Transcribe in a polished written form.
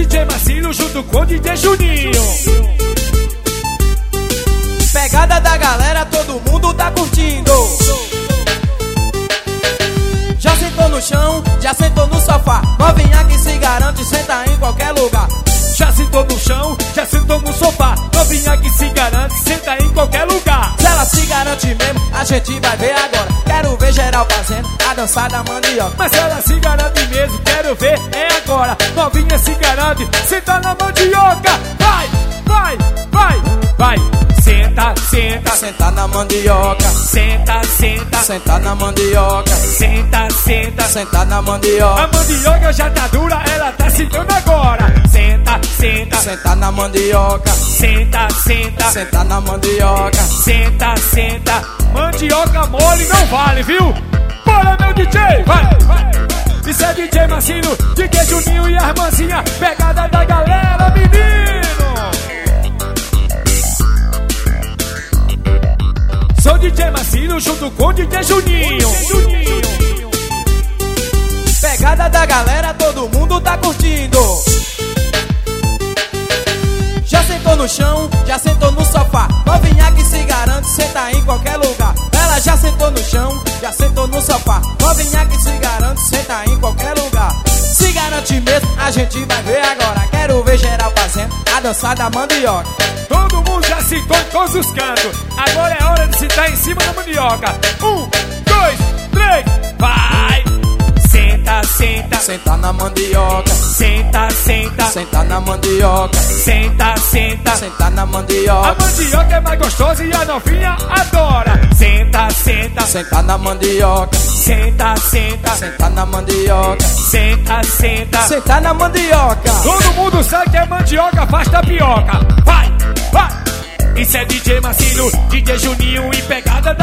DJ Marcinho junto com o DJ Juninho. Pegada da galera, todo mundo tá curtindo. Já sentou no chão, já sentou no sofá. Novinha que se garante, senta em qualquer lugar. Já sentou no chão, já sentou no sofá. Novinha que se garante, senta em qualquer lugar. Se ela se garante mesmo, a gente vai ver agora. Quero ver geral fazendo a dança da mandioca. Mas se ela se garante mesmo, quero ver, é agora. Novinha se garante, senta na mandioca. Vai, vai, vai, vai. Senta, senta, senta na mandioca. Senta, senta, senta na mandioca. Senta, senta, senta na mandioca. A mandioca já tá dura, ela tá sentando agora. Senta, senta, senta na mandioca. Senta, senta, senta na mandioca. Senta, senta. Mandioca mole não vale, viu? Bora, meu DJ, vai, vai. Isso é DJ Marcinho, DJ Juninho e a irmãzinha. Pegada da galera, menino. Sou DJ Marcinho junto com o DJ Juninho. Pegada da galera, todo mundo tá curtindo. Já sentou no chão, já sentou no sofá. Novinha que se garante, senta em qualquer lugar. Ela já sentou no chão, já sentou no sofá. Novinha que se garante, senta em qualquer lugar. Se garante mesmo, a gente vai ver agora. Quero ver geral fazendo a dança da mandioca. Todo mundo já sentou em todos os cantos. Agora é hora de sentar em cima da mandioca. 1, 2, 3, vai! Senta, senta, senta na mandioca. Senta, senta, senta na mandioca. Senta, senta, senta na mandioca. A mandioca é mais gostosa e a novinha adora. Senta, senta, senta na mandioca. Senta, senta, senta na mandioca. Senta, senta, senta na mandioca. Todo mundo sabe que a mandioca faz tapioca. Vai, vai! Isso é DJ Marcinho, DJ Juninho e pegada da